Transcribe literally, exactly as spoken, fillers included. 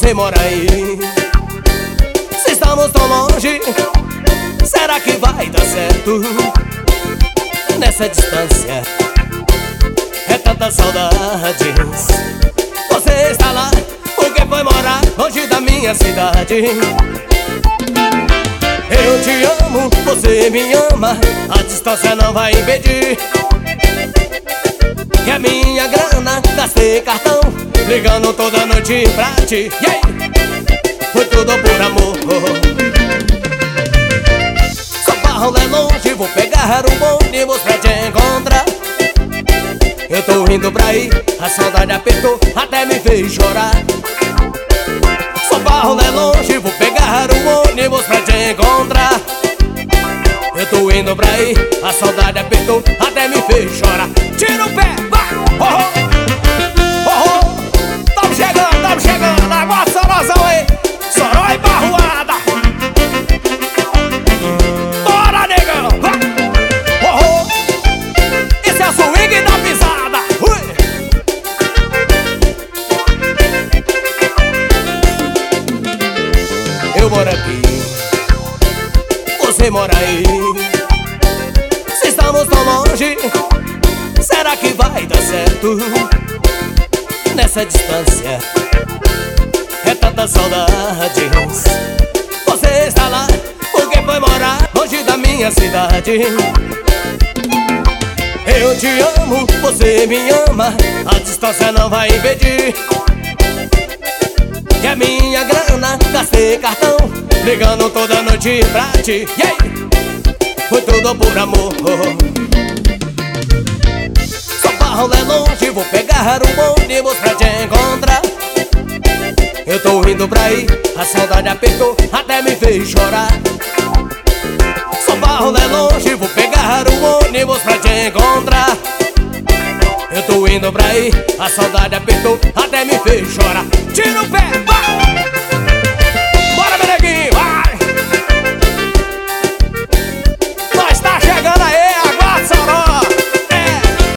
você mora aí? Se estamos tão longe, será que vai dar certo? Nessa distância é tanta saudades. Você está lá porque foi morar longe da minha cidade. Eu te amo, você me ama, a distância não vai impedir. E a minha grana, gastei cartão, ligando toda noite pra ti. Yeah! Foi tudo por amor. São Paulo é longe, vou pegar um ônibus pra te encontrar. Eu tô indo pra aí, a saudade apertou, até me fez chorar. São Paulo é longe, vou pegar um ônibus pra te encontrar. Eu tô indo pra aí, a saudade apertou, até me fez chorar. Tira o pé, vai! Oh, oh, oh, oh. Tamo chegando, tamo chegando, agora Sorozão aí, Soró e Barroada. Bora, negão, vai! Oh, oh. Esse é o swing da pisada. Ui. Eu moro aqui, você mora aí. Se estamos tão longe, será que vai dar certo? Nessa distância é tanta saudades. Você está lá porque foi morar longe da minha cidade. Eu te amo, você me ama, a distância não vai impedir. E a minha grana, gastei cartão, ligando toda noite pra ti. Yeah! Foi tudo por amor. São Paulo é longe, vou pegar um ônibus pra te encontrar. Eu tô indo pra aí, a saudade apertou, até me fez chorar. São Paulo é longe, vou pegar um ônibus pra te encontrar. Eu tô indo pra aí, a saudade apertou, até me fez chorar. Tira o pé!